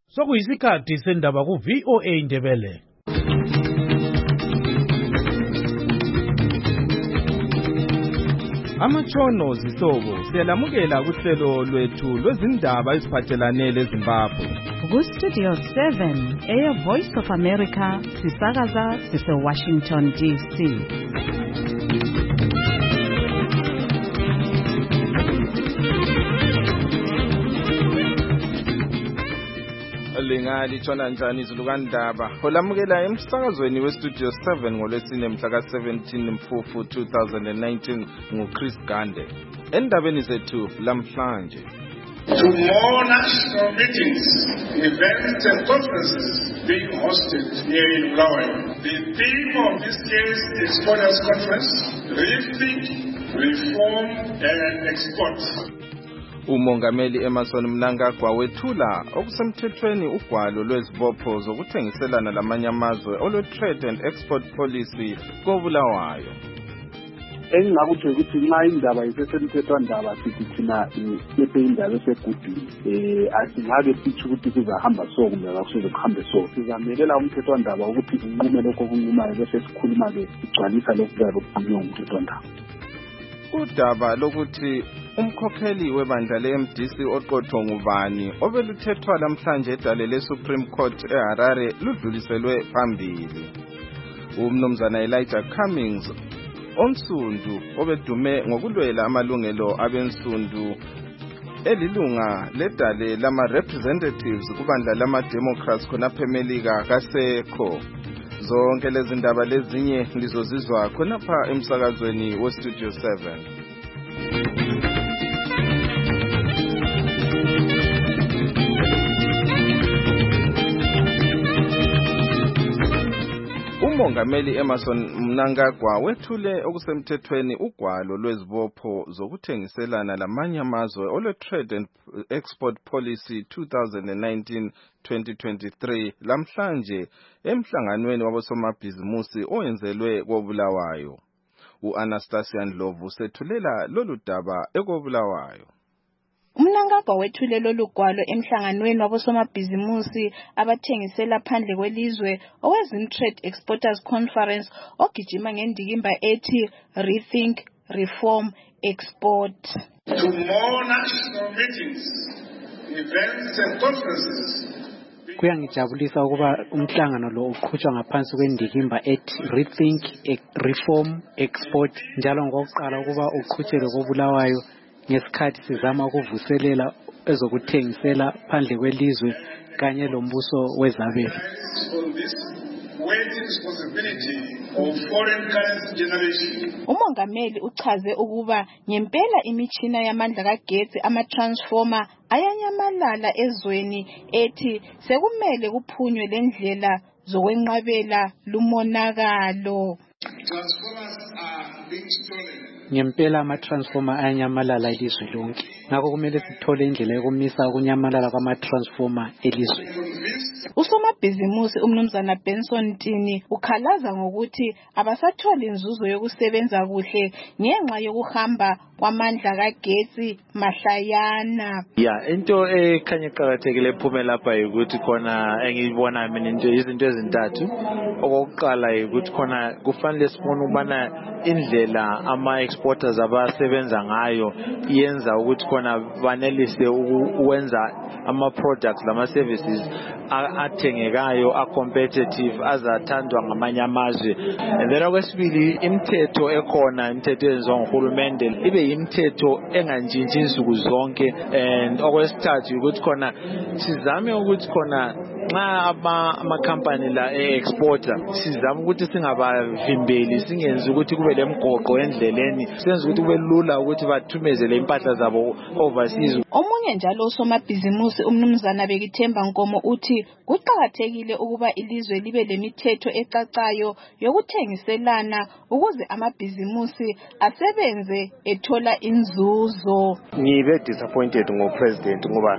Sokuyisikhathi sendaba ku VOA Indebele. Amatshono zisobo siyalamukela kuhlelo lwethu lwezindaba eziphathelane leZimbabwe. Ku Studio 7 Air Voice of America sisakaza sise Washington DC. Lingali tshona njani izulukandaba olamukela emsakazweni weStudio 7 ngolwesine mhla ka-17 Mfumfu 2019 nguChris Gande. Endabeni zethu lamhlanje, to more national meetings, events and conferences being hosted here in Bulawayo. The theme of this year's Exporters Conference: Rethink, Reform and Export. uMongameli Emmerson Mnangagwa wethula okusemthethweni ugwalo lwezibopho zokuthengiselana lamanye amazwe olwe-Trade and Export Policy koBulawayo. Engingakuthi ukuthi nxa indaba isesemthethwandaba sithi thina iphephe indaba esegudini asingabe sithi ukuthi kuzahamba so kumbe akusoze kuhambe so. Sizamelela umthethwandaba ukuthi unqume lokho okunqumayo bese sikhuluma-ke sigcwalisa lokhu kuyabe kukhulunywa ngumthethwandaba. Udaba lokuthi umkhokheli webandla le-MDC oqotho ngubani obeluthethwa namhlanje edale le-Supreme Court eHarare ludluliselwe phambili. Umnumzana Elijah Cummings onsundu obedume ngokulwela amalungelo abensundu elilunga ledale lama-representatives kubandla lama-Democrats khonapha eMelika kasekho. Zonke lezi ndaba lezinye lizozizwa khonapha emsakazweni weStudio 7. uMongameli Emmerson Mnangagwa wethule okusemthethweni ugwalo lwezibopho zokuthengiselana lamanye amazwe olwe-Trade and Export Policy 2019-2023 lamhlanje emhlanganweni wabosomabhizimusi owenzelwe koBulawayo. U-Anastasia Ndlovu sethulela lolu daba ekoBulawayo. Mnangagwa wethule lolu gwalo emhlanganweni wabosomabhizimusi abathengisela phandle kwelizwe owezim-Trade Exporters Conference ogijima ngendikimba ethi Rethink, Reform, Export. To more national meetings, events and conferences. Kuyangijabulisa ukuba umhlangano lo uqhutshwa ngaphansi kwendikimba ethi Rethink, Reform, Export, njalo ngokuqala ukuba uqhutshelwe koBulawayo ngesikhathi sizama ukuvuselela ezokuthengisela phandle kwelizwe kanye lombuso wezabelo. uMongameli uchaze ukuba ngempela imitshina yamandla kagesi ama-transformer ayanyamalala ezweni ethi sekumele kuphunywe lendlela zokwenqabela lumonakalo. Transformers are being stolen. Ngempela ama-transformer ayanyamalala ilizwe lonke. Ngakho kumele sithole indlela yokumisa ukunyamalala kwama-transformer elizweni. Usomabhizimusi umnumzana Benson Ntini ukhalaza ngokuthi abasatholi inzuzo yokusebenza kuhle ngenxa yokuhamba kwamandla kagesi mahlayana. Into ekhanya iqhakathekile ephume lapha ukuthi khona engiyibona mina izinto ezintathu. Okokuqala ukuthi khona kufanele sibone ukubana indlela ama-exporters abasebenza ngayo yenza ukuthi khona banelise ukwenza ama-products lama-services athengekayo, a-competitive, azathandwa ngamanye amazwe. And then okwesibili imithetho ekhona, imithetho eyenziwa nguhulumende ibe imithetho engantshintshi insuku zonke. And okwesithathu ukuthi khona sizame ukuthi khona nxa ama-company la e-exporter sizama ukuthi singabavimbeli, singenzi ukuthi kube lemgoqo endleleni, senze ukuthi kube lula ukuthi bathumezele impahla zabo overseas. Omunye njalo usomabhizimusi umnumzana Bekithemba Nkomo uthi kuqhakathekile ukuba ilizwe libe lemithetho ecacayo yokuthengiselana ukuze amabhizimusi asebenze ethola inzuzo. Ngibe disappointed ngopresident ngoba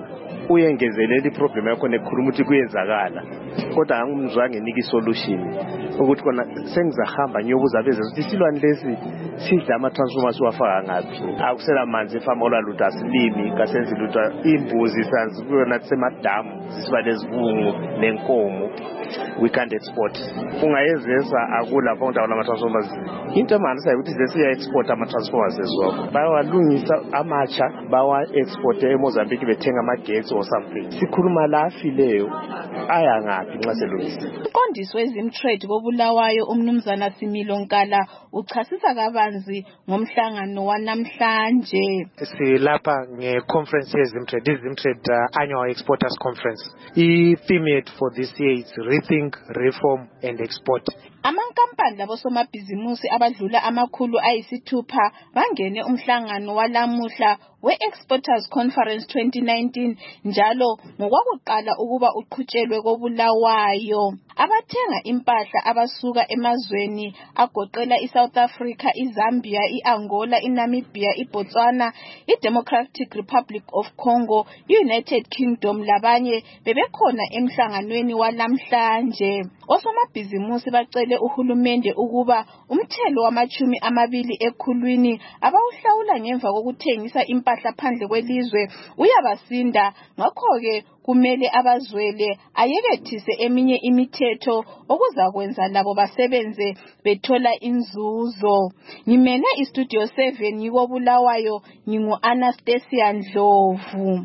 uyengezelela iproblem yakho nekhuluma ukuthi kuyenzakala kodwa angimzwange niki isolution ukuthi kona sengizahamba ngiyobuza abeze ukuthi isilwane lesi sidla ama-transformers wafaka ngaphi akusela manzi efama olwaluthi asilimi kasenzi lutho imbuzi sanzikuyona semadamu zisiba lezibungu nenkomo we can't export ungayezesa akulapho ndawo lama-transformers into emanisa ukuthi sesiya-export ama-transformers ezwakho bayawalungisa amatsha bawa-exporte eMozambique bethenga amagetsi or something sikhuluma la afileyo aya ngaphi nxa selungisiwe. Umqondisi wezimtrade koBulawayo umnumzana Similo Nkala uchasisa kabanzi ngomhlangano wanamhlanje. Silapha ngeconference yezimtrade annual exporters conference. I-theme for this year is rethink, reform and export. Amankampani labosomabhizimusi abadlula 600 bangene umhlangano walamuhla we-Exporters Conference 2019 njalo ngokwakuqala ukuba uqhutshelwe koBulawayo. Abathenga impahla abasuka emazweni agoqela iSouth Africa, iZambia, iAngola, iNamibia, iBotswana, iDemocratic Republic of Congo, United Kingdom labanye bebekhona emhlanganweni walamhlanje. Osomabhizimusi bacele uhulumende ukuba umthelo wama-20 ekhulwini abawuhlawula ngemva kokuthengisa impahla phandle kwelizwe uyabasinda, ngakho-ke kumele abazwele ayekethise eminye imithetho okuzakwenza labo basebenze bethola inzuzo. Ngimene iStudio 7 ngikoBulawayo, ngingu-Anastasia Ndlovu.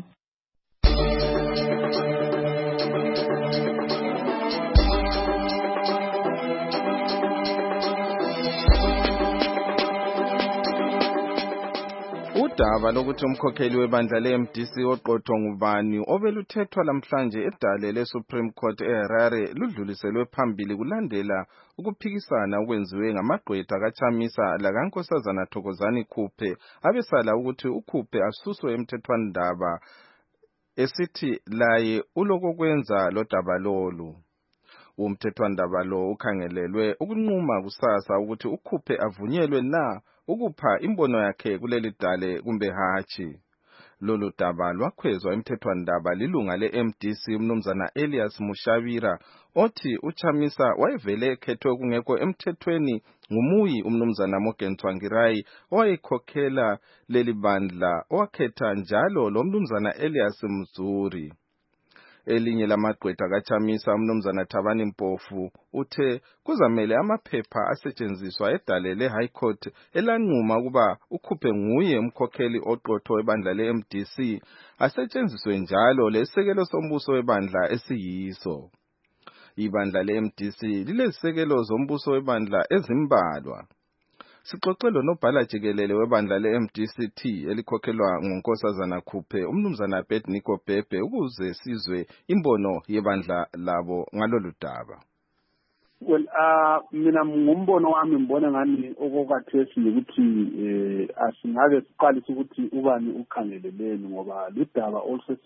Udaba lokuthi umkhokheli webandla le-MDC oqotho ngubani obeluthethwa lamhlanje edale le-Supreme Court eHarare ludluliselwe phambili kulandela ukuphikisana okwenziwe ngamagqwetha kaChamisa lakaNkosazana Thokozani Khuphe abesala ukuthi uKhuphe asuswe emthethwandaba esithi laye ulokokwenza lo daba lolu. Umthethwandaba lo ukhangelelwe ukunquma kusasa ukuthi uKhuphe avunyelwe na ukupha imbono yakhe kuleli dale kumbe hatshi. Lolu daba lwakhwezwa emthethwandaba lilunga le-MDC umnumzana Elias Mushavira othi uChamisa wayevele ekhethwe kungekho emthethweni ngumuyi umnumzana Morgan Tsvangirai owayekhokhela leli bandla owakhetha njalo lo mnumzana Elias Mzuri. Elinye lamagqwetha kaChamisa umnumzana Thabani Mpofu uthe kuzamele amaphepha asetshenziswa edale le-High Court elanquma ukuba uKhuphe nguye umkhokheli oqotho webandla le-MDC asetshenziswe njalo lesekelo sombuso webandla esiyiso. Ibandla le-MDC lilezisekelo zombuso webandla ezimbalwa. Sixoxelo nobhala jikelele webandla le-MDCT elikhokhelwa nguNkosazana Khuphe umnumzana Abednego Bhebhe ukuze sizwe imbono yebandla labo ngalolu daba. Well, mina ngumbono wami ngibona ngani okokhathesi ukuthi asingake siqalise ukuthi ubani ukhangeleleni ngoba ludaba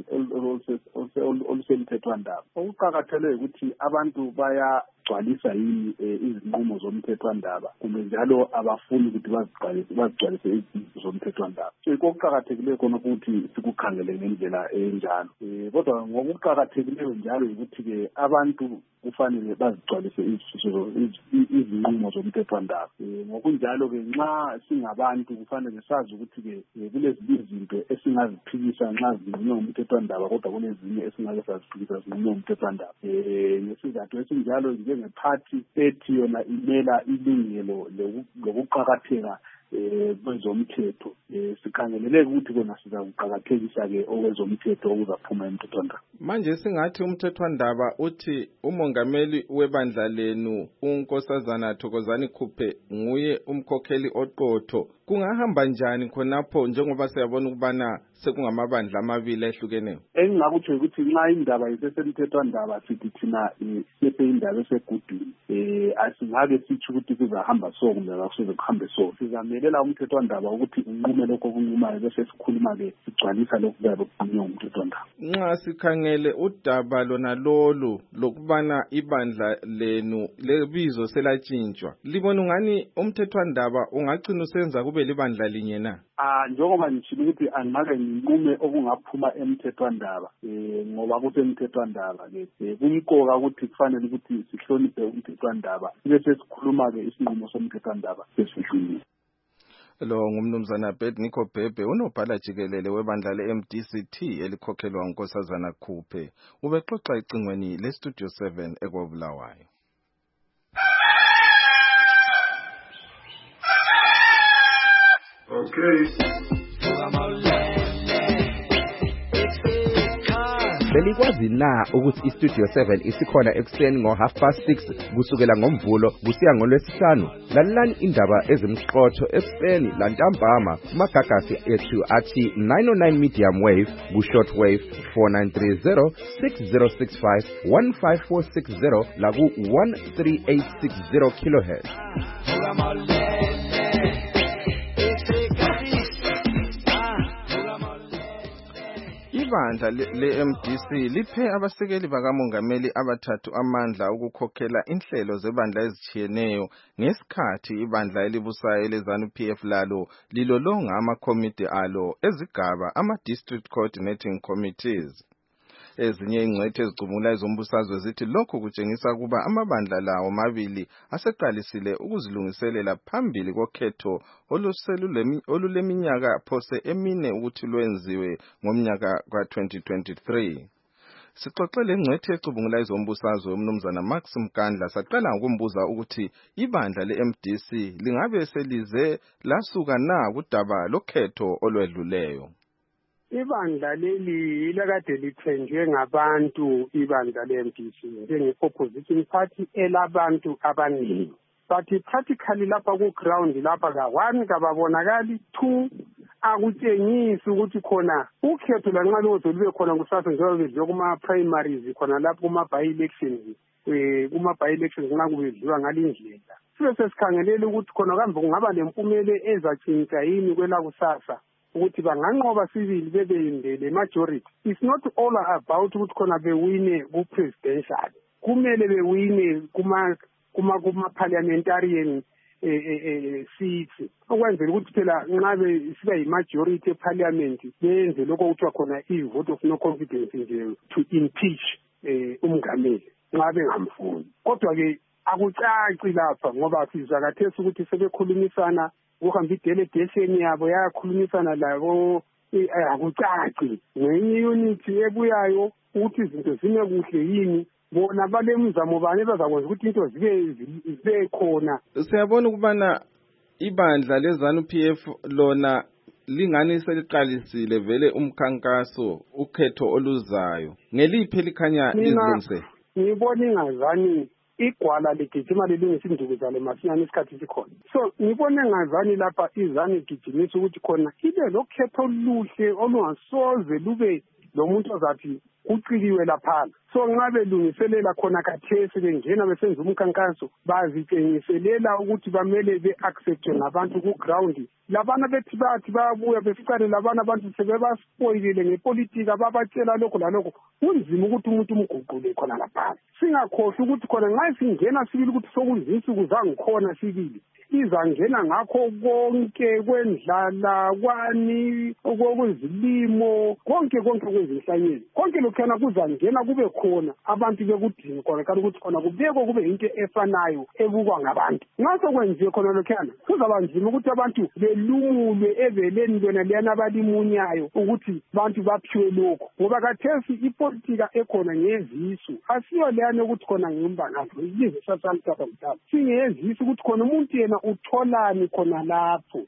olusemthethwandaba. Okuqakathekile ukuthi abantu bayagcwalisa yini izinqumo zomthethwandaba kumbe njalo abafuni ukuthi bazigcwalise izinto zomthethwandaba. So okuqakathekileyo khona ukuthi sikukhangele ngendlela enjalo. Kodwa ngokuqakathekileyo njalo ukuthi-ke abantu kufanele bazigcwalise izinqumo zomthethwandaba. Ngokunjalo-ke nxa singabantu kufanele sazi ukuthi-ke kulezinye izinto esingaziphikisa nxa zinqunywa ngumthethwandaba kodwa kunezinye esingake saziphikisa zinqunywa ngumthethwandaba. Ngesizathu esinjalo njengephathi ethi yona imela ilungelo lokuqakatheka kwezomthetho sikhangelele ukuthi kona sizakuqakathekisa-ke okwezomthetho okuzaphuma emthethwandaba. Manje singathi umthethwandaba uthi umongameli webandla lenu uNkosazana Thokozani Khuphe nguye umkhokheli oqotho. Kungahamba njani khonapho njengoba siyabona ukubana sekungamabandla amabili ehlukeneyo? Engingakutsho ukuthi nxa indaba isesemthethwandaba sithi thina indaba esegudwini asingake sitsho ukuthi kuzahamba so kumbe akusoze kuhambe so. Sizamelela umthethwandaba ukuthi unqume lokho okunqumayo bese sikhuluma-ke sigcwalisa lokhu kuyabe kukhulunywa ngumthethwandaba. Nxa sikhangele udaba lona lolu lokubana ibandla lenu lebizo selatshintshwa, libona ungani umthethwandaba ungagcina usenza kube libandla linye na? Njengoba ngitshilo ukuthi angake nginqume okungaphuma emthethwandaba ngoba kusemthethwandaba ke kumqoka ukuthi kufanele ukuthi sihloniphe umthethwandaba bese sikhuluma ke isinqumo somthethwandaba sesihloniphe. Lo ngumnumzana Abednego Bhebhe unobhala jikelele webandla le-MDCT elikhokhelwa nguNkosazana Khuphe ubexoxa icingweni le-Studio 7 eKobulawayo. Belikwazi na ukuthi iStudio 7 isikhona ekuseni ngo6:30 kusukela ngomvulo kusiya ngoLwesihlanu? Lalelani indaba ezimqotho ekuseni lantambama kumagagasi ethu athi 909 medium wave ku-short wave 4930 6065 15460 laku 13860 kHz. Ibandla le-MDC liphe abasekeli bakamongameli abathathu amandla ukukhokhela inhlelo zebandla ezitshiyeneyo ngesikhathi ibandla elibusayo leZANU-PF lalo lilolonga amakomiti alo ezigaba ama-District Coordinating Committees. Ezinye ingcwethi ezicubungula ezombusazwe zithi lokhu kutshengisa kuba amabandla lawo mabili aseqalisile ukuzilungiselela phambili kokhetho oluleminyaka phose emine ukuthi lwenziwe ngomnyaka ka-2023. Sixoxele ingcwethi ecubungula ezombusazwe umnumzana Max Mkandla saqala ngokumbuza ukuthi ibandla le-MDC lingabe selize lasuka na kudaba lokhetho olwedluleyo. Ibandla leli ilakade lithenjwe ngabantu ibandla le-MDC njenge-opposition party elabantu abaningi. But practically lapha ku-ground lapha ka-1 kababonakali, 2 akutshengisi ukuthi khona ukhetho lanxa lodwa lube khona kusasa njengoba bedliwe kuma-primaries khona lapho kuma-by-elections kuma-by-elections nxa kubedliwa ngalindlela. Sibe sesikhangelela ukuthi khona kambe kungaba lempumele ezatshintsha yini kwelakusasa ukuthi banganqoba sibili bebeyindele majority. It's not all about ukuthi khona bewine ku-presidential. Kumele bewine kuma-parliamentarian seats. Okwenzela ukuthi phela nxa siba yi-majority eparliament benze lokho kuthiwa khona i-vote of no confidence nje to impeach umngameli nxa bengamfuni. Kodwa-ke akucaci lapha ngoba sizwa kathesi ukuthi sebekhulumisana ukuhamba i-delegation yabo yakhulumisana labo akucaci ngenye unity ebuyayo ukuthi izinto zime kuhle yini bona balemizamo bani bazakwenza ukuthi into zibe khona. Siyabona ukubana ibandla leZANU-PF lona lingani seliqalisile vele umkhankaso ukhetho oluzayo ngeliphi elikhanya lizilungisele. Ngibona ingazani igwala ligijima lilungisa induku zalo masinyane isikhathi sikhona. So ngibone ngazani lapha izani igijimisa ukuthi khona ibe lokhetho oluhle olungasoze lube lomuntu ozathi uciliwe laphana. So nxa belungiselela khona kathesi bengena besenza umkhankaso bazitshengiselela ukuthi bamele be-acceptwe ngabantu ku-ground. Labana bethi bathi bayabuya beficane labana abantu sebebaspoilile ngepolitika babatshela lokho lalokho kunzima ukuthi umuntu umguqule khona laphana. Singakhohlwa ukuthi khona nxa singena sibili ukuthi sokuzinsuku zangikhona sibili izangena ngakho konke kwendlala kwani okwezilimo konke kwezinhlanyelo konke lokhana kuzangena kube khona abantu bekudinga khona kanti ukuthi khona kubekho kube into efanayo ebukwa ngabantu. Ngaso kwenziwe khona lokhana kuzaba nzima ukuthi abantu belumulwe eveleni lona liyana balimunyayo ukuthi abantu baphiwe lokho ngoba kathesi ipolitika ekhona ngezisu asiyo leyana ukuthi khona ngimbanazo izinto sasaluthatha mhlaba singezisu ukuthi khona umuntu yena utholani khona lapho.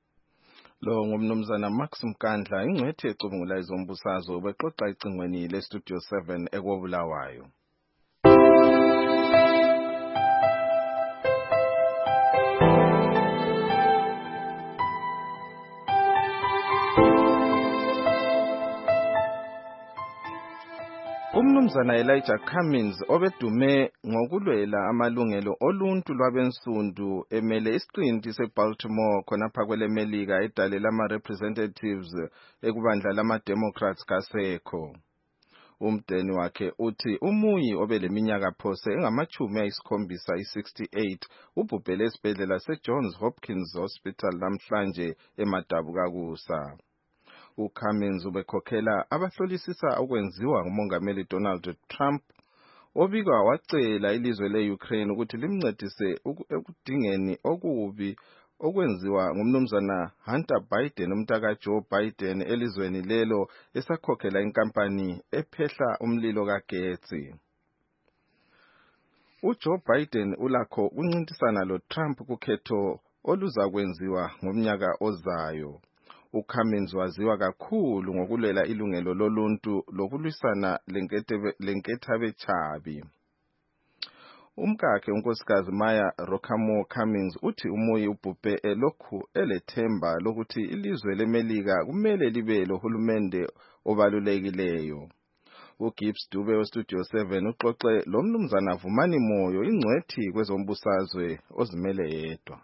Lo ngumnumzana Max Mkandla ingcwethi ecubungula izombusazwe bexoxa icingweni le-Studio 7 eKobulawayo. Umnumzana Elijah Cummings obedume ngokulwela amalungelo oluntu lwabensundu emele isiqinti seBaltimore khonapha kwelemelika edale lama-representatives ekubandla lama-Democrats kasekho. Umdeni wakhe uthi umuyi obeleminyaka phose engama-78 ubhubhele esibhedlela seJohns Hopkins Hospital namhlanje eMadabukakusa. uCummins ubekhokhela abahlolisisa ukwenziwa ngumongameli Donald Trump obikwa wacela ilizwe le-Ukraine ukuthi limncedise ekudingeni okubi okwenziwa ngumnumzana Hunter Biden umntaka Joe Biden elizweni lelo esakhokhela inkampani ephehla umlilo kagetsi. uJoe Biden ulakho uncintisana loTrump kukhetho oluzakwenziwa ngomnyaka ozayo. uCummins waziwa kakhulu ngokulwela ilungelo loluntu lokulwisana lenkethabechabi. Umkakhe unkosikazi Maya Rockamo Cummins uthi uMoyi ubhubhe elokhu elethemba lokuthi ilizwe leMelika kumele libe lohulumende obalulekileyo. uGibbs Dube weStudio 7 uxoxe lo mnumzana Vumani Moyo ingcwethi kwezombusazwe ozimele yedwa.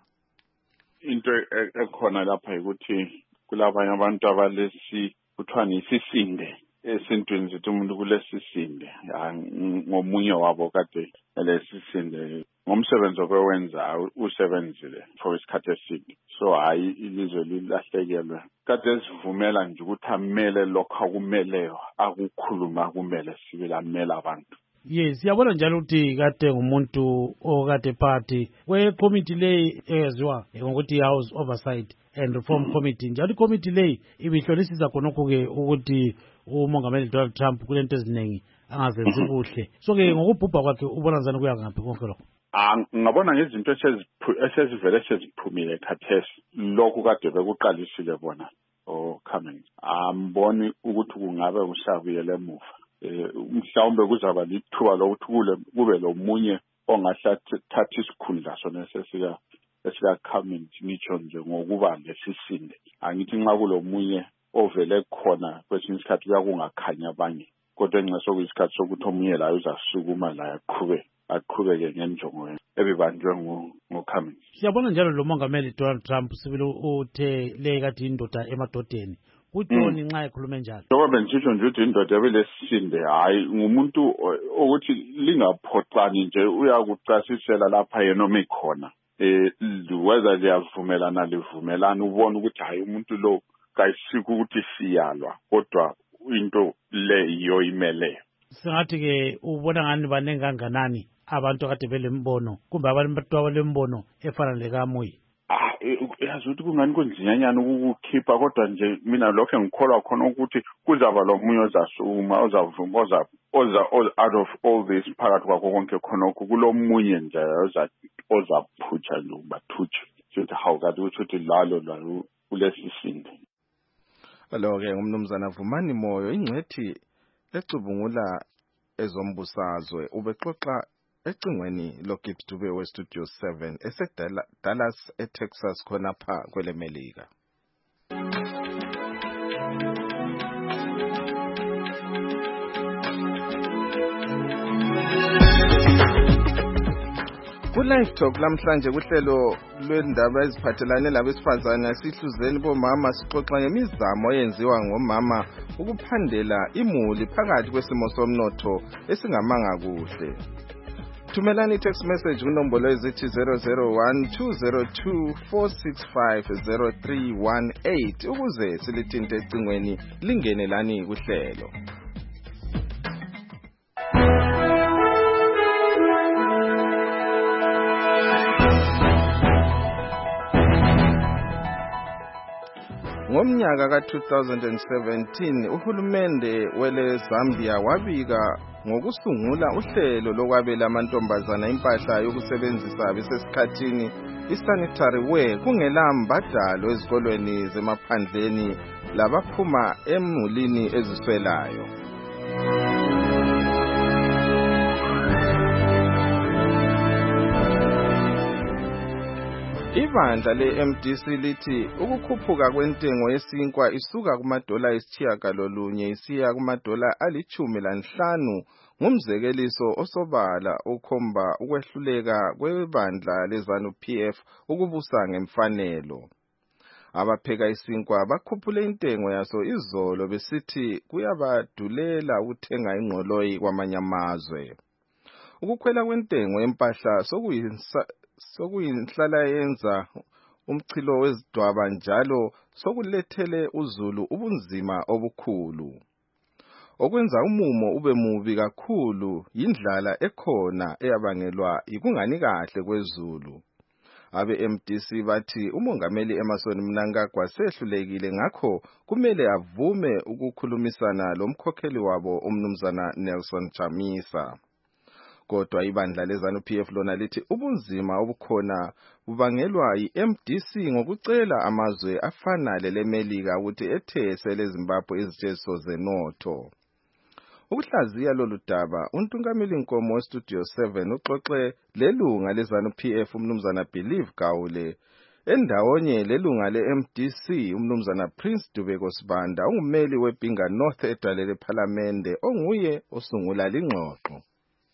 Into ekhona lapha ukuthi kulabanye abantu abalesi kuthiwa isisinde esintwini zithi umuntu kulesisinde ngomunye wabo kade lesisinde ngomsebenzi owenza usebenzile for isikhathi eside so hayi ilizwe lilahlekelwe kade sivumela nje ukuthi amele lokho akumeleyo akukhuluma kumele sibilamela abantu. Yes, yabona njalo ukuthi kade ngumuntu okade party kwe-committee leyi eyaziwa ngokuthi House Oversight and Reform Committee. Njalo i-committee leyi ibihlolisisa khonokho-ke ukuthi umongameli Donald Trump kulento eziningi angazenzi kuhle. So-ke ngokubhubha kwakhe ubona njani kuya ngaphi konke lokho? Ngabona ngezinto esezivele seziphumile khathesi lokhu kade bekuqalisile bona Cummins. Amboni ukuthi kungabe usabuyele emuva. Mhlawumbe kuzaba lithuba lokuthi kube lomunye ongathatha isikhundla sona esika Cummins ngitsho nje ngokuba lesisinde. Angithi nxa kulomunye ovele khona kwesinye isikhathi kuyakungakhanya abanye kodwa enxeso kuyisikhathi sokuthi omunye la uzasukuma la aqhubeke ngenjongo ebibanjwe ngoCummins. Siyabona njalo lo mongameli Donald Trump sibili uthe le kade indoda emadodeni kutoni nxa ekhulume njalo. Ngoba bengisho nje ukuthi indoda ebelesinde hayi ngumuntu ukuthi lingaphoxani nje uyakucasisela lapha yena omikhona whether liyavumelana livumelana ubona ukuthi hayi umuntu lo kayisiko ukuthi siyalwa kodwa into le iyo imele. Singathi-ke ubona ngani banengi kanganani abantu kade belembono kumbe abantu abalembono efana lekaMoyi? Yazi ukuthi kungani kunzinyanyana ukukhipha kodwa nje mina lokho engikholwa khona ukuthi kuzaba lo munye ozasuma ozavuma out of all this phakathi kwakho konke khonokho kulomunye nje ozaphutsha nje bathutshe sithi hawu kade ukuthi lalo kulesisinde. Lo-ke ngumnumzana Vumani Moyo ingcwethi ecubungula ezombusazwe ubexoxa ecingweni loGibbs Dube weStudio 7 eseDallas eTexas khonapha kweleMelika. Ku-Live Talk lamhlanje kuhlelo lwendaba eziphathelane labesifazane sihluzeni bomama sixoxa ngemizamo eyenziwa ngomama ukuphandela imuli phakathi kwesimo somnotho esingamanga kuhle. Thumelani text message kunombolo ezithi 0012024650318 ukuze silithinte ecingweni lingene lani kuhlelo. Ngomnyaka ka-2017 uhulumende wele Zambia wabika ngokusungula uhlelo lokwabela amantombazana impahla yokusebenzisa besesikhathini isanitary wear kungela mbadalo ezikolweni zemaphandleni labaphuma emulini eziswelayo. Ibandla le-MDC lithi ukukhuphuka kwentengo yesinkwa isuka kumadola $9 isiya kumadola $15 ngumzekeliso osobala okhomba ukwehluleka kwebandla leZANU-PF ukubusa ngemfanelo. Abapheka isinkwa bakhuphule intengo yaso izolo besithi kuyabadulela ukuthenga ingqoloyi kwamanye amazwe. Ukukhwela kwentengo yempahla sokuyinhlala yenza umchilo wezidwaba njalo sokulethele uZulu ubunzima obukhulu. Okwenza umumo ube mubi kakhulu yindlala ekhona eyabangelwa ikungani kahle kweZulu. Abe MDC bathi umongameli Emmerson Mnangagwa sehlulekile ngakho kumele avume ukukhulumisana lomkhokheli wabo umnumzana Nelson Chamisa. Kodwa ibandla leZANU-PF lona lithi ubunzima obukhona bubangelwa yi-MDC ngokucela amazwe afana leleMelika ukuthi ethese leZimbabwe iziteso zenotho. Ukuhlaziya lolu daba untungameli Nkomo weStudio 7 uxoxe lelunga leZANU-PF umnumzana Believe Gawule endawonye lelunga leMDC umnumzana Prince Dubeko Sibanda ungumeli weBinga North edalele ePhalamende onguye osungula lingxoxo.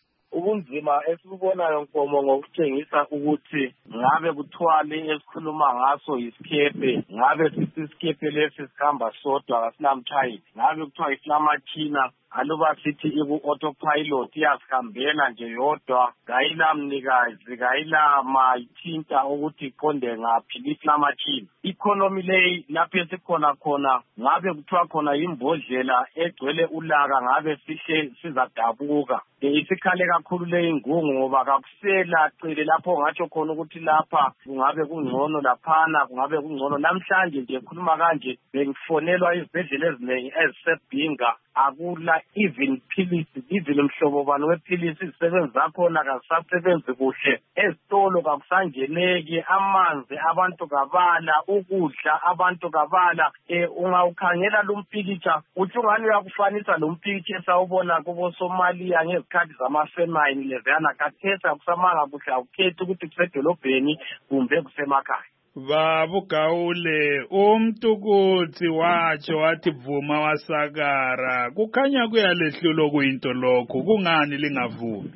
Ubunzima esibubonayo Nkomo ngokutshengisa ukuthi ngabe kuthwale esikhuluma ngaso isikhepe, ngabe sithi isikhepe lesi sikhamba sodwa kasinamtshayeli, ngabe kuthiwa isilamatshina aluba sithi iku-autopilot iyasihambela nje yodwa, kayilamnikazi, kayilamathinta ukuthi iqonde ngaphi isilamatshina. Economy leyi lapho esikhona khona ngabe kuthiwa khona imbodlela egcwele ulaka ngabe sihle sizadabuka. Isikhale kakhulu leyi ingungu ngoba kakusela cele lapho ngatsho khona ukuthi lapha kungabe kungcono laphana kungabe kungcono. Namhlanje nje khuluma kanje bengifonelwa izibhedlela eziningi eziseBinga akula even philisi, even mhlobo bani wephilisi izisebenzi zakhona kazisasebenzi kuhle, ezitolo kakusangeneki, amanzi abantu kabala, ukudla abantu kabala. Ungawukhangela lo mpikitsha uthi ungani uyakufanisa lo mpikitsha esawubona kubo Somalia ngezikhathi zamafemine lezana kathesa kusamanga kuhle awukhethi ukuthi kusedolobheni kumbe kusemakhaya. Babu Gawule umtukuthi watsho wathi vuma wasakara kukhanya kuyalehlulo kuyinto lokho kungani lingavumi?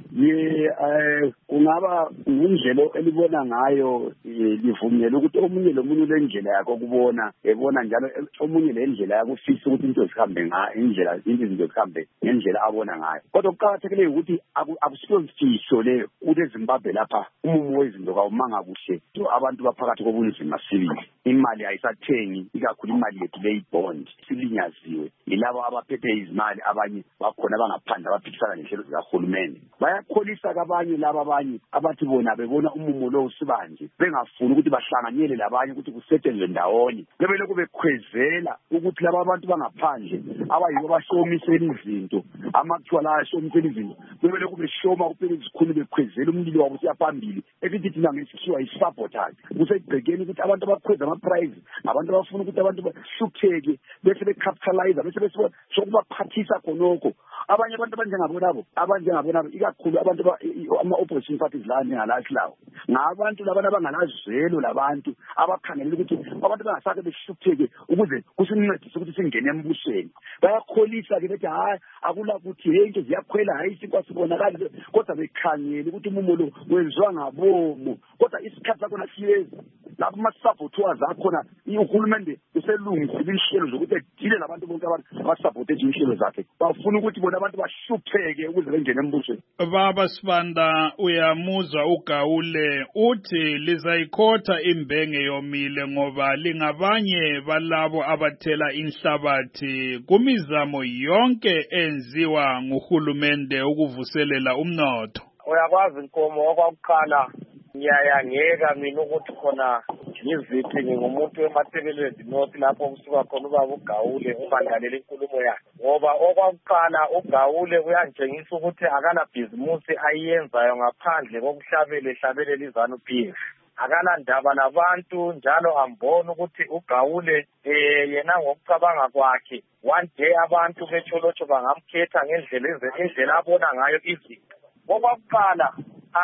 Kungaba indlela elibona ngayo livumela ukuthi omunye lomunye lendlela yakho kubona ebona njalo omunye lendlela yakufisa ukuthi into zihambe ngayo indlela izinto zihambe ngendlela abona ngayo. Kodwa kuqakathekile ukuthi akusifiso leyo ukuthi eZimbabwe lapha umumo wezinto kawumanga kuhle abantu baphakathi kobunzima sibili. Imali ayisathengi ikakhulu imali yethu leyibond silinyaziwe yilabo abaphethe izimali abanye bakhona bangaphandle abaphikisana nehlelo zikahulumeni. Bayakholisa abanye laba abanye abathi bona bebona umumo lo usibanje bengafuni ukuthi bahlanganyele labanye ukuthi kusetshenzwe ndawonye. Bebele kube khwezela ukuthi laba abantu bangaphandle abayibo bashomisela izinto amakuthwala ashomisela izinto bebele kube shoma kuphela izikhulu bekhwezela umlilo wabo siyaphambili ekithi thina ngesikhiwa isabotage kusegcekeni ukuthi abantu abakhweza ama-prize abantu abafuna ukuthi abantu bahlupheke bese becapitalize bese sokubaphathisa khonokho. Abanye abantu abanjengabonabo ikakhulu abantu ama-opposition parties la njengalasilawo ngabantu labantu abangalazwelo labantu abakhangelela ukuthi abantu bangasake behlupheke ukuze kusincedise ukuthi singene embusweni. Bayakholisa-ke bethi hayi akulakuthi into ziyakhwela hayi sikwasibonakali kodwa bekhangele ukuthi umumo lo wenziwa ngabomo kodwa isikhathi sakhona siyeza lapho ama-saboteurs akhona uhulumende uselungisile inhlelo zokuthi edile labantu bonke abasaboteje inhlelo zakhe bafuna ukuthi bona abantu bahlupheke ukuze bengene embusweni. Baba Sibanda uyamuzwa uGawule uthi lizayikhotha imbenge yomile ngoba lingabanye balabo abathela inhlabathi kumizamo yonke enziwa nguhulumende ukuvuselela umnotho. Uyakwazi Nkomo okwakuqala ngiyayangeka mina ukuthi khona ngizithi ngingumuntu wemathebelezi North lapho kusuka khona ubaba uGawule ubandlalele inkulumo yakhe ngoba okwakuqala uGawule uyangitshengisa ukuthi akala bhizimusi ayenzayo ngaphandle kokuhlabelela iZANU-PF. Akala ndaba nabantu njalo ambona ukuthi uGawule yena ngokucabanga kwakhe one day abantu becholotsho bangamkhetha ngendlela abona ngayo izinto. Okwakuqala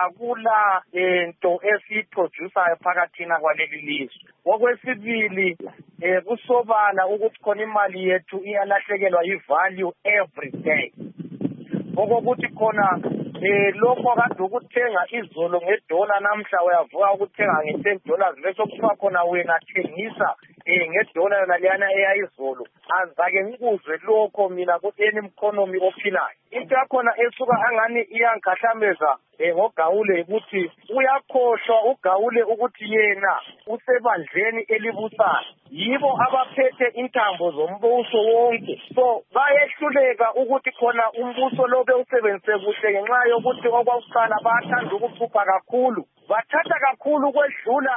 akula into esiyiproducer phakathina kwaleli lizwe. Okwesibili kusobala ukuthi khona imali yethu iyalahlekelwa ivalue every day. Okokuthi khona lokho kade ukuthenga izolo ngedola namhla uyavuka ukuthenga nge$10 bese kuthiwa khona wena thengisa ngedona naliyana eyayizolo azake ngikuzwe lokho mina ku-any economy ophilayo. Into yakhona esuka angani iyankahlameza ngoGawule ukuthi uyakhohlwa uGawule ukuthi yena usebandleni elibusayo, yibo abaphethe intambo zombuso wonke. So bayehluleka ukuthi khona umbuso lo bewusebenzise kuhle ngenxa yokuthi okwakuqala bayathanda ukuphupha kakhulu, bathatha kakhulu kwedlula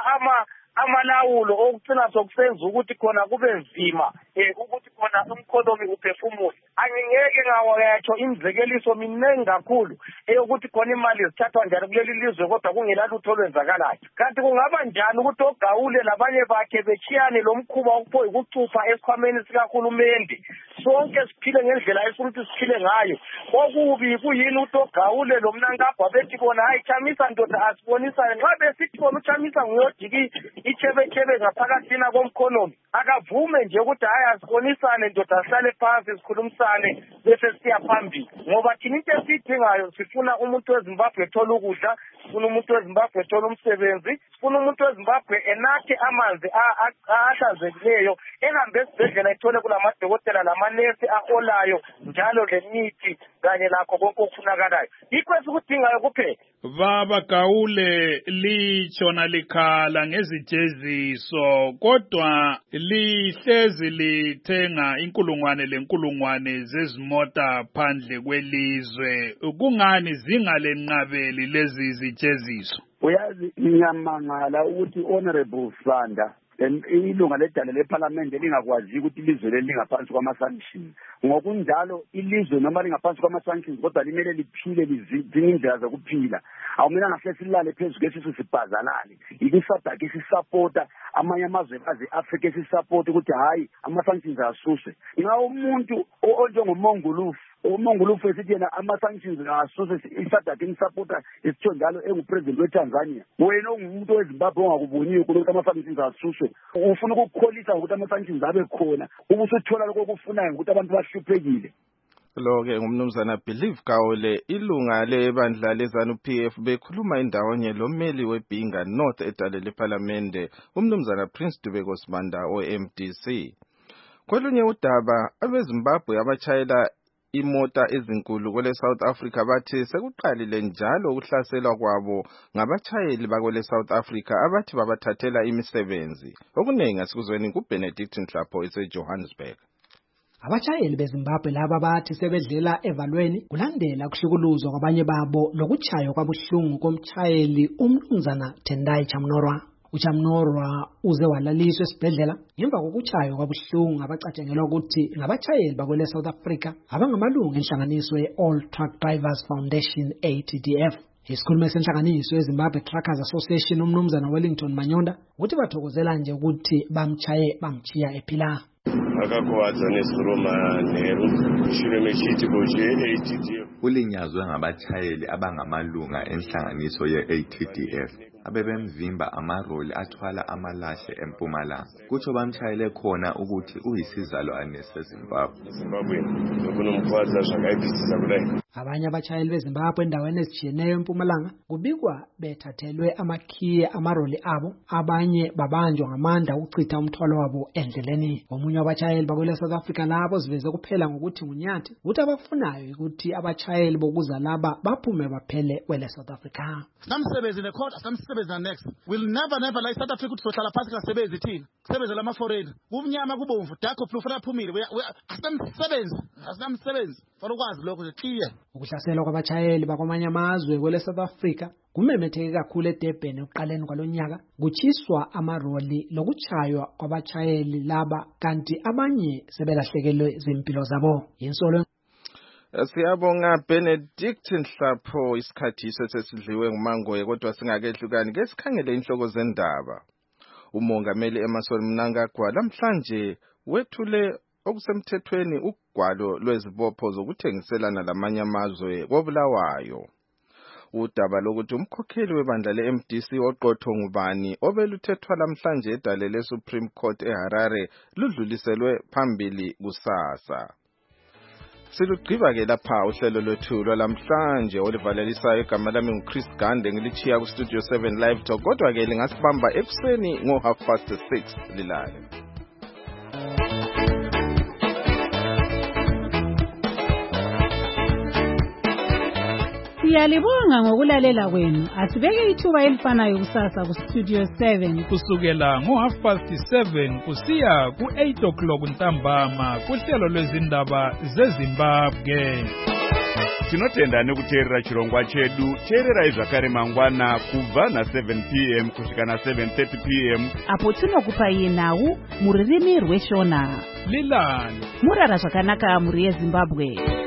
amalawulo okugcina sokusenza ukuthi khona kube nzima ukuthi khona umkhonomi uphefumule. Angingeke ngawayatsho imizekeliso minengi kakhulu eyokuthi khona imali zithathwa njani kuleli lizwe kodwa kungelalutho olwenzakalayo. Kanti kungaba njani ukuthi oGawule labanye bakhe bechiyane lo mkhuba ukucupha esikhwameni sikahulumende, sonke siphile ngendlela esithi siphile ngayo? Okubi kuyini ukuthi oGawule lo mnankagwa bethi bona hayi chamisa ndoda asibonisane, nxa besithi bona uchamisa nguyodiki ichebechebe ngaphakathina komkhonomi akavume nje ukuthi hayi asibonisane ndoda asihlale phansi sikhulumisane bese siya phambili, ngoba thina into esiyidingayo sifuna umuntu weZimbabwe ethola ukudla, sifuna umuntu weZimbabwe ethola umsebenzi, sifuna umuntu weZimbabwe enathe amanzi ahlanzekileyo, ehambe esibhedlela ethole kulamadokotela lamanesi aholayo njalo lemithi kanye lakho konke okufunakalayo. Yikho esikudingayo kuphela. Baba Gawule litshona likhala ngezijeziso kodwa lihlezi lithenga inkulungwane zezimota phandle kwelizwe. Kungani zingalenqabeli lezi zijeziso? Uyazi ngiyamangala ukuthi Honorable Sanda ilunga ledale leParliament lingakwazi ukuthi ilizwe leli lingaphansi kwama-sanctions. Ngokunjalo ilizwe noma lingaphansi kwama-sanctions kodwa limele liphile lidinga indlela zokuphila. Awumelanga hle silale phezu kwesisu sibhazalale. ISADC isisapota amanye amazwe aze-Afrika esisapota ukuthi hayi ama-sanctions asuswe. Nxa umuntu uMongulufu esithi yena ama-sanctions asuswe, iSADC imsapota esitsho njalo engupresident weTanzania. Wena ungumuntu weZimbabwe ongakuboniyo ukuthi ama-sanctions asuswe, ufuna ukukholisa ukuthi ama-sanctions abe khona, ubusuthola lokho okufunayo ukuthi abantu bahluphekile. Lo-ke ngumnumzana Believe Gawule, ilunga lebandla leZANU-PF, bekhuluma indawonye lommeli weBhinga North edale leParliamente, umnumzana Prince Dubeko Sibanda o-MDC. Kolunye udaba, abeZimbabwe abatshayela imota ezinkulu kwele South Africa bathi sekuqalile njalo ukuhlaselwa kwabo ngabatshayeli bakwele South Africa abathi babathathela imisebenzi. Okunengi asikuzweni kuBenedict Nhlapho eseJohannesburg. Abatshayeli beZimbabwe laba bathi sebedlela evalweni kulandela kuhlukuluzwa kwabanye babo lokuchaywa kwabuhlungu komtshayeli umnumzana Tendai Chamnorwa. uChamnorwa uze walaliswa esibhedlela ngemva kokuchaywa kwabuhlungu ngabacatshangelwa ukuthi ngabatshayeli bakwele South Africa abangamalungu enhlanganiso ye-All Truck Drivers Foundation ATDF. Isikhulumi senhlanganiso yeZimbabwe Truckers Association umnumzana Wellington Manyonda uthi bathokozela nje ukuthi bamchiya ephila. Ulinyazwe ngabatshayeli abangamalunga enhlanganiso ye-ATDF abebemvimba amaroli athwala amalahle eMpumalanga. Kutsho bamtshayele khona ukuthi uyisizalwane seZimbabwe. Abanye abatshayeli beZimbabwe endaweni ezitshiyeneyo eMpumalanga kubikwa bethathelwe amakhiye amaroli abo, abanye babanjwa ngamandla ukuchitha umthwalo wabo endleleni. Omunye wabatshayeli bakwele South Africa labo ziveze kuphela ngokuthi nguNyathi ukuthi abafunayo ukuthi abatshayeli bokuza laba baphume baphele kwele South Africa. Samsebenzi nekhona samsebenza next. We'll never like South Africa ukuthi sohlala phansi kasebenzi thina. Sebenza lama foreign. Kumnyama kubomvu dakho ufuna aphumile. Asamsebenzi. For ukwazi lokho nje clear. Ukuhlaselwa kwabatshayeli bakwamanye amazwe kwele South Africa kumemetheke kakhulu eDurban ekuqaleni kwalonyaka, kuchiswa amaroli lokuchaywa kwabatshayeli laba kanti abanye sebelahlekelwe zimpilo zabo. Insolo Siyabonga Benedict Nhlapho, isikhathi sesidliwe ngumangoye kodwa singakehlukani ke sikhangele inhloko zendaba. Umongameli Emmerson Mnangagwa namhlanje wethule okusemthethweni ugwalo lwezibopho zokuthengiselana lamanye amazwe koBulawayo. Udaba lokuthi umkhokheli webandla leMDC oqotho ngubani obeluthethwa namhlanje edale leSupreme Court eHarare ludluliselwe phambili kusasa. Silugqiba ke lapha uhlelo lwethu lwalamhlanje olivalelisayo igama lami nguChris Gande ngilichiya kuStudio 7 Live Talk kodwa ke lingasibamba ekuseni ngo 6:30 lilale. Siyalibonga ngokulalela kwenu. Asibeke ithuba elifanayo kusasa ku Studio 7 kusukela ngo7:30 kusiya ku8 ntambama kuhlelo lwezindaba zeZimbabwe. Tinotenda kuteerera chirongwa chedu. Teererai zvakare mangwana kubva na7 p.m. kusvika na7:30 p.m. apo tinokupai nhau muririmi rweshona. Lilani murara zvakanaka muri yeZimbabwe.